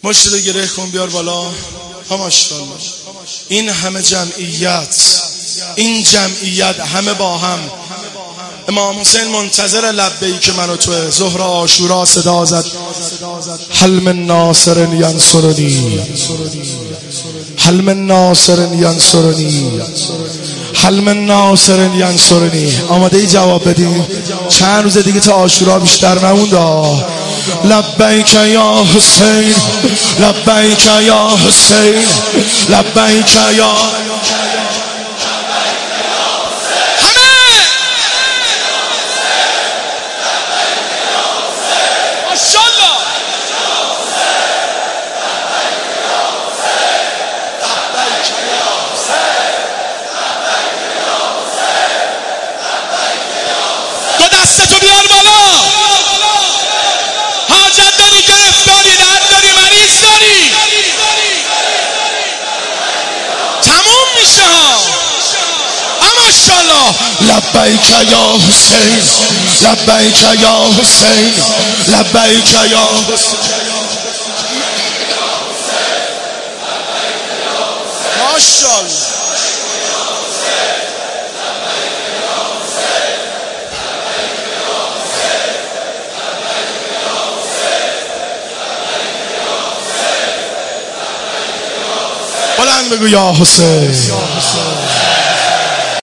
مشت گره کن بیار بالا. ماشاءالله. این همه جمعیت، این جمعیت همه با هم. امام حسین منتظر لبیک من و توه. ظهر عاشورا صدا زد هل من ناصر ینصرنی، هل من ناصر ینصرنی، هل من ناصر ینصرنی. آماده ای جواب بدیم؟ چند روز دیگه تا عاشورا بیشتر نمونده. لبیک یا حسین، لبیک یا حسین، لبیک یا دستتو بیار بالا. حاجت داری، گرفتاری، درد داری، مریض داری، تموم میشه ها. ماشاءالله. لبیک یا حسین، لبیک یا حسین، لبیک یا حسین. ماشاءالله. بلند بگو یا حسین.